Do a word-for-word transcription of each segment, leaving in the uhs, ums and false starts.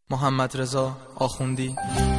محمدرضا آخوندی.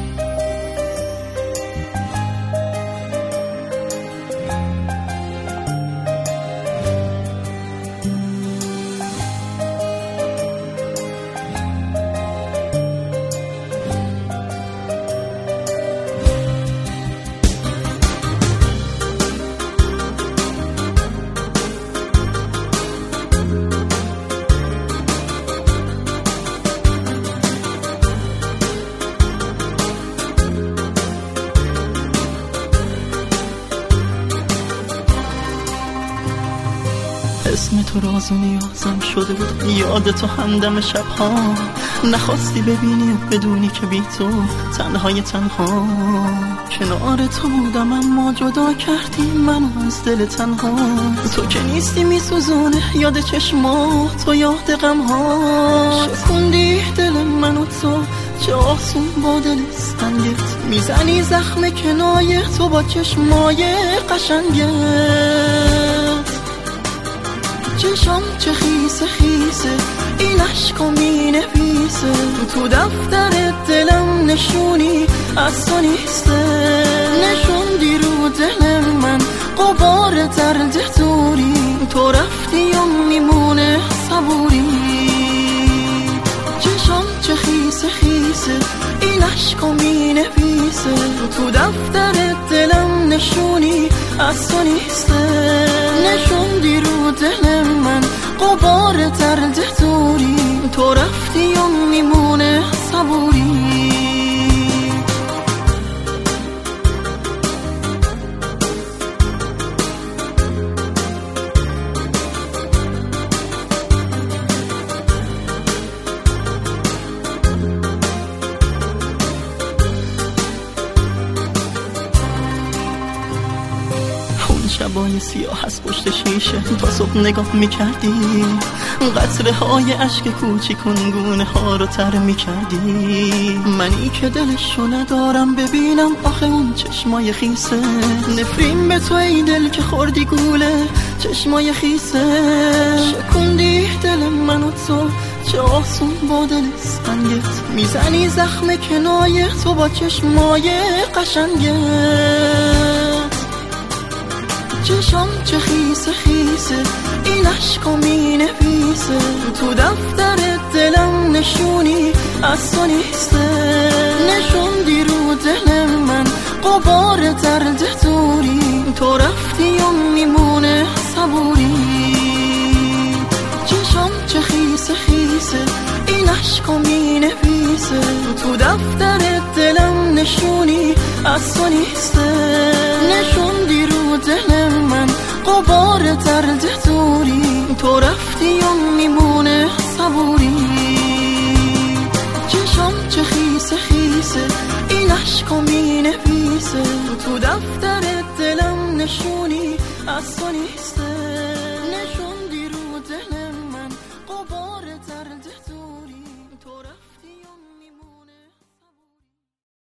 اسم تو راز و نیازم شده بود، یاد تو همدم شبها. نخواستی ببینی و بدونی که بی تو تنهای تنها. کنار تو بودم اما جدا کردی منو از دل تنها. تو که نیستی میسوزونه یاد چشما، تو یاد غمها. شکوندی دل منو تو، چه آسون با دل سنگت میزنی زخم کنایه تو با چشمای قشنگت. چشم چه خیسه خیسه این عشقا می نویسه، تو دفتر دلم نشونی از تو نیسته. نشوندی رو دل من غبار درد دوری، تو رفتی و میمونه صبوری. چشم چه خیسه خیسه این عشقا می نویسه، تو دفتر دلم نشونی از تو نیسته. نشوندی رو دل من غبار درد دوری، تو رفتی و میمونه صبوری. شبای سیاه از پشت شیشه تا صبح نگاه میکردی، قطره های عشق کوچیکون گونه ها رو تر میکردی. منی که دلشو ندارم ببینم آخه اون چشمای خیسه. نفرین به تو ای دل که خوردی گوله چشمای خیسه. شکوندی دل منو تو، چه آسون با دل سنگت میزنی زخم کنایه تو با چشمای قشنگت. چشم چه خیسه خیسه این عشقا می نویسه، تو دفتر دلم نشونی از تو نیسته. نشوندی رو دل من غبار درد دوری، تو رفتی و میمونه صبوری. چشم چه خیسه خیسه این عشقا می نویسه، تو دفتر دلم نشونی از تو نیسته. نشوندی رو دل من غبار درد دوری، تو رفتی و میمونه صبوری. چشم چه خیسه خیسه این عشقا می نویسه، تو دفتر دلم نشونی از تو نیسته.